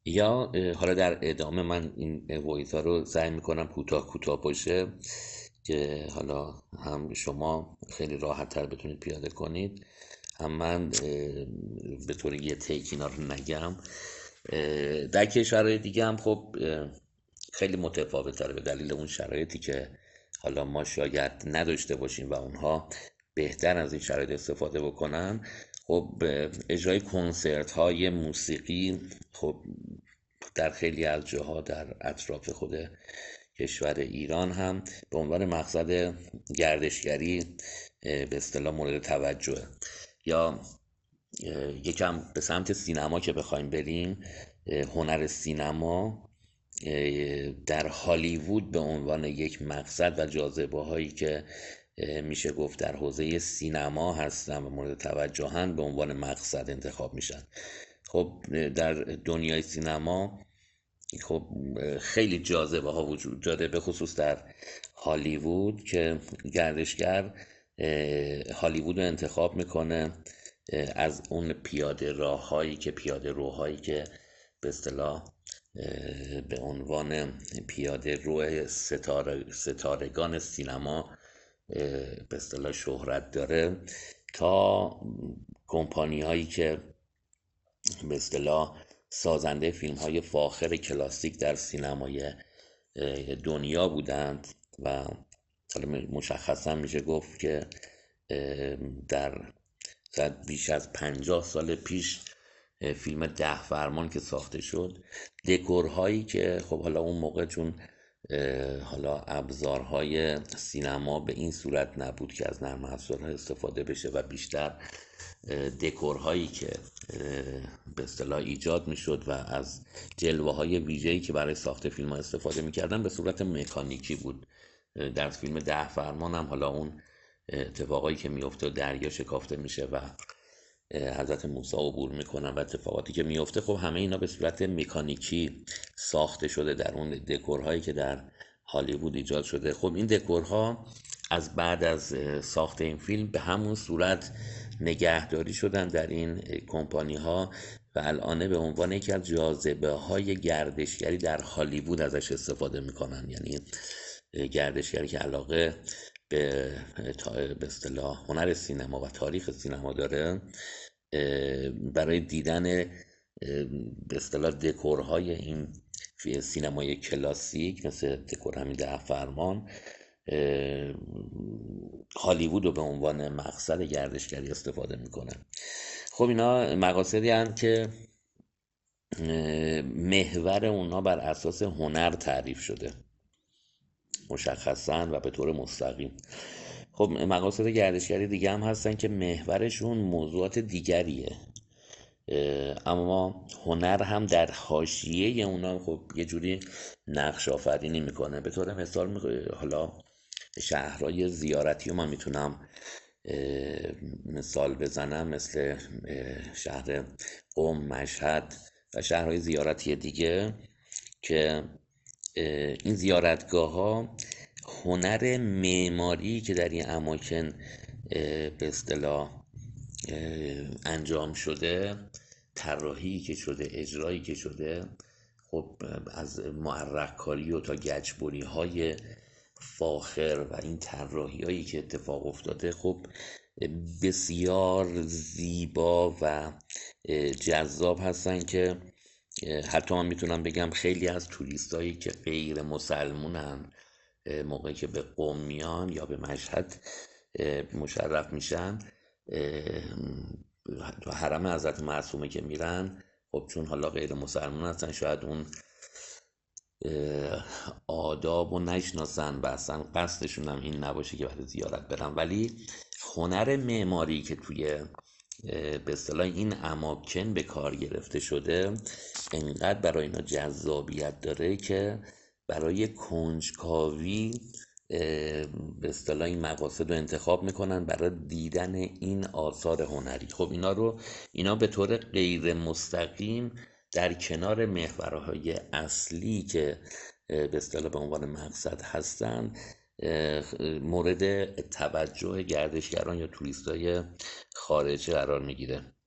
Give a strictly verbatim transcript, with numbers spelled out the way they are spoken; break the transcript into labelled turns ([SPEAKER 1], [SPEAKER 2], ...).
[SPEAKER 1] یا اه، حالا در ادامه من این وایس ها رو سعی میکنم کوتاه کوتاه باشه که حالا هم شما خیلی راحت تر بتونید پیاده کنید، هم من اه، به طور یه تیک اینا رو نگم. اه، در کشورهای دیگه هم خب اه، خیلی متفاوت تره به دلیل اون شرایطی که حالا ما شاید نداشته باشیم و اونها بهتر از این شرایط استفاده بکنن. خب اه، اجرای کنسرت های موسیقی خب در خیلی از جاها در اطراف خود کشور ایران هم به عنوان مقصد گردشگری اه، به اصطلاح مورد توجهه. یا اه، یکم به سمت سینما که بخوایم بریم، اه، هنر سینما اه، در هالیوود به عنوان یک مقصد و جاذبه هایی که اه، میشه گفت در حوزه سینما هستن و مورد توجهن به عنوان مقصد انتخاب میشن. خب اه، در دنیای سینما خب خیلی جاذبه ها وجود داره، به خصوص در هالیوود که گردشگر اه، هالیوود رو انتخاب میکنه از اون پیاده راه هایی که پیاده روهایی که به اصطلاح اه، به عنوان پیاده رو ستاره ستارگان سینما اه، به اصطلاح شهرت داره، تا کمپانی هایی که به اصطلاح سازنده فیلم های فاخر کلاسیک در سینمای اه، دنیا بودند. و حالا مشخصا میشه گفت که اه، در شاید بیش از پنجاه سال پیش اه، فیلم ده فرمان که ساخته شد، دکورهایی که خب حالا اون موقع چون اه، حالا ابزارهای سینما به این صورت نبود که از نرم افزارها استفاده بشه و بیشتر اه، دکورهایی که اه، به اصطلاح ایجاد میشد و از جلوه های ویژه‌ای که برای ساخت فیلم ها استفاده میکردن به صورت مکانیکی بود. اه، در فیلم ده فرمان هم حالا اون اتفاقایی که میفته، دریا شکافته میشه و اه، حضرت موسی عبور میکنن و اتفاقاتی که میفته، خب همه اینا به صورت مکانیکی ساخته شده در اون دکورهایی که در هالیوود ایجاد شده. خب این دکورها از بعد از اه، ساخت این فیلم به همون صورت نگهداری شدن در این کمپانی ها و الان به عنوان یکی از جاذبه های گردشگری در هالیوود ازش استفاده میکنن. یعنی اه، گردشگری که علاقه به تا- به اصطلاح هنر سینما و تاریخ سینما داره، اه، برای دیدن اه، به اصطلاح دکورهای این فی- سینمای کلاسیک مثل دکور همین ده فرمان، اه، هالیوود رو به عنوان مقصد گردشگری استفاده میکنه. خب اینا مقاصدی هستند که اه، محور اونا بر اساس هنر تعریف شده مشخصا و به طور مستقیم. خب مقاصد گردشگری دیگه هم هستن که محورشون موضوعات دیگریه، اه، اما هنر هم در حاشیه اونا خب یه جوری نقش آفرینی میکنه. به طور مثال می- حالا شهرهای زیارتی رو من میتونم مثال بزنم، مثل اه، شهر قم، مشهد و شهرهای زیارتی دیگه که اه، این زیارتگاه ها هنر معماری که در این اماکن اه، به اصطلاح اه، انجام شده، طراحی که شده، اجرایی که شده، خب از معرق کاری و تا گچبری های فاخر و این طراحی هایی که اتفاق افتاده، خب بسیار زیبا و جذاب هستن که حتی من میتونم بگم خیلی از توریست هایی که غیر مسلمونن موقعی که به قم میان یا به مشهد مشرف میشن، تو حرم حضرت معصومه که میرن، خب چون حالا غیر مسلمان هستن شاید اون اه، آداب و نشناسن و اصلا قصدشون هم این نباشه که برای زیارت برن، ولی هنر معماری که توی اه، به اصطلاح این اماکن به کار گرفته شده انقدر برای اینا جذابیت داره که برای کنجکاوی اه، به اصطلاح این مقاصد رو انتخاب میکنن برای دیدن این آثار هنری. خب اینا رو اینا به طور غیر مستقیم در کنار محورهای اصلی که اه، به اصطلاح به عنوان مقصد هستن اه، مورد توجه گردشگران یا توریستای خارجی قرار میگیره.